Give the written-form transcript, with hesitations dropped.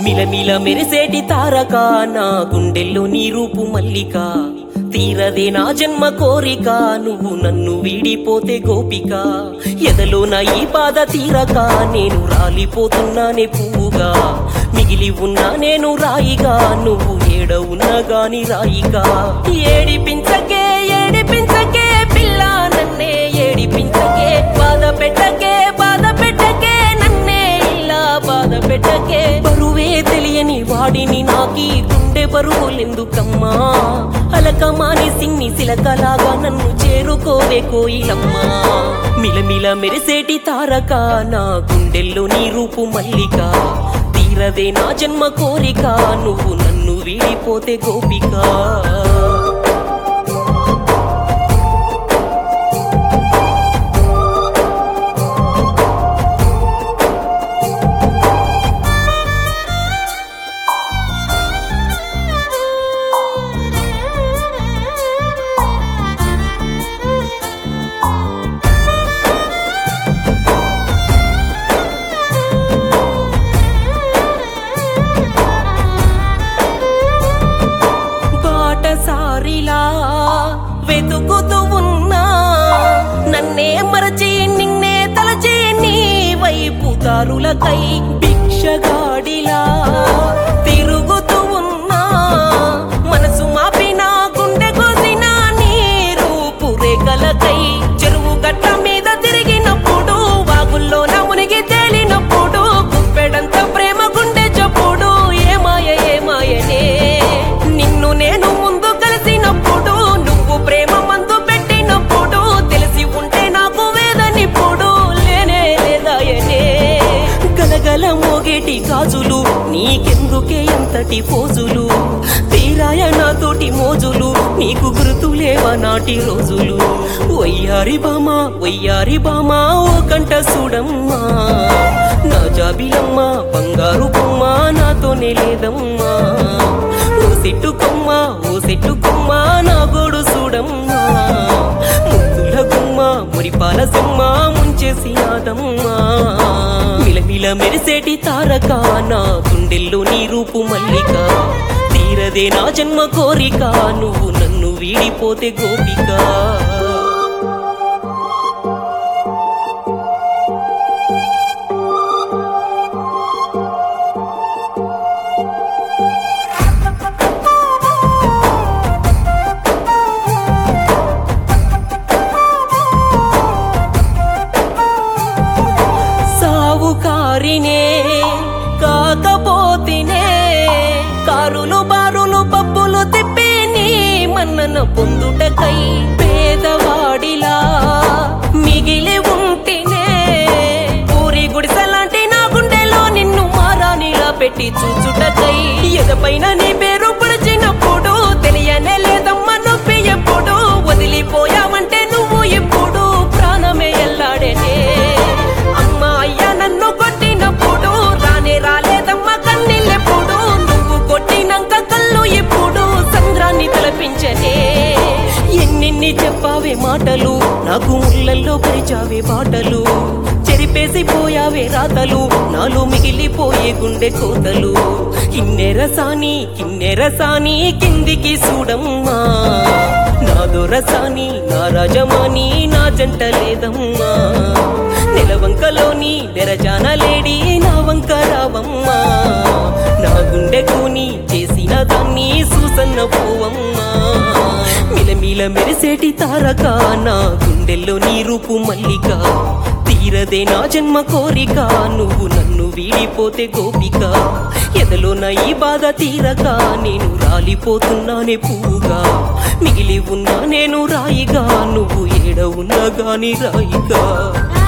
మిలమిల మెరిసేటి తారక నా గుండెల్లో నీ రూపు మల్లిక తీరదే నా జన్మ కోరిక నువ్వు నన్ను వీడిపోతే గోపిక ఎదలో నా ఈ బాధ తీరక నేను రాలిపోతున్నానే పువ్వుగా మిగిలి ఉన్నా నేను రాయిగా నువ్వు ఏడ ఉన్నా గాని రాయిగా ఏడిపించకే ఏడిపించకే పిల్ల నన్నే ఏడిపించకే బాధ పెట్టకే నన్నే ఇలా బాధ పెట్టకే బరువే తెలియని వాడిని నాకి గుండె బరువులెందుకమ్మా అలకమాని సిన్ని సిలకలాగా నన్ను చేరుకోవే కోయిలమ్మా మిలమిల మెరిసేటి తారక నా గుండెల్లో నీ రూపు మల్లిక తీరదే నా జన్మ కోరిక నువ్వు నన్ను వీడిపోతే గోపిక సారిలా వెతుకుతూ ఉన్నా నన్నే మరచి నిన్నే తలచి నీ వైపు దారులకై భిక్షగాడిలా తిరుగుతూ ఉన్నా మనసు మాపిన గుండె కోసిన నీ రూపు రేఖలకై చెరువు గట్ట మీద తిరిగినప్పుడు వాగుల్లోన మునిగి తేలినప్పుడు గుప్పెడంత ప్రేమ గుండె చప్పుడు ఏమాయనే నిన్ను నేను ముందు కలిసినప్పుడు నువ్వు ప్రేమ మందు పెట్టినప్పుడు తెలిసి ఉంటే నాకు వేదనిప్పుడు లేనే లేదాయనే గలగల మోగేటి గాజులు నీకెందుకే ఎంతటి పోజులు తీరాయ నాతోటి మోజులు నీకు గుర్తులేవా నాటి రోజులు వయ్యారి బామా ఓ కంట చూడమ్మా నా జాబిలమ్మ బంగారు బొమ్మ నాతోనే లేదమ్మా ఓ సెట్టు కొమ్మ నా గోడు చూడమ్మా ముద్దుల గుమ్మ మురిపాల సమ్మ ముంచేసి నాదమ్మా మిలమిల మెరిసేటి తారక నా గుండెల్లో నీ రూపు మల్లిక తీరదే నా జన్మ కోరిక నువ్వు నన్ను వీడిపోతే గోపిక సావుకారినే కాకపోతేనే కారులు బారులు పబ్బులు తిప్పి నీ మన్నన పొందుటకై పేదవాడిలా మిగిలి ఉంటేనే ఊరి గుడిసెలాంటి నా గుండెలో నిన్ను మారానిలా పెట్టి చూచుటకై ఎదపైన నీ పేరు పిలిచినప్పుడు తెలియనే లేదమ్మా నొప్పి ఎప్పుడు వదిలిపోయావంటే నువ్వు ఎప్పుడు ప్రాణమే ఎల్లాడేనే అమ్మా అయ్యా నన్ను కొట్టినప్పుడు రాలేదమ్మా కన్నీళ్ళెప్పుడు నువ్వు కొట్టినాక కళ్ళు ఎప్పుడు సంద్రాన్ని తలపించనే ఎన్నెన్ని చెప్పావే మాటలు నాకు ముళ్ళల్లో పరిచావే బాటలు చెరిపేసి పోయావే రాతలు నాలో మిగిలిపోయే గుండె కోతలు కిన్నెరసాని కిందికి చూడమ్మా నా దొరసాని నా రాజమాని నా జంట లేదమ్మా నెలవంకలోని నెరజాన లేడి నా వంక రావమ్మా నా గుండె కూని చేసిన దాన్ని సూసన్న పోవమ్మా మిలమిల మెరిసేటి తారక నా గుండెల్లో నీ రూపు మల్లిక తీరదే నా జన్మ కోరిక నువ్వు నన్ను వీడిపోతే గోపిక ఎదలో నా ఈ బాధ తీరక నేను రాలిపోతున్నానే పువ్వుగా మిగిలి ఉన్నా నేను రాయిగా నువ్వు ఏడ ఉన్నా గాని రాయిగా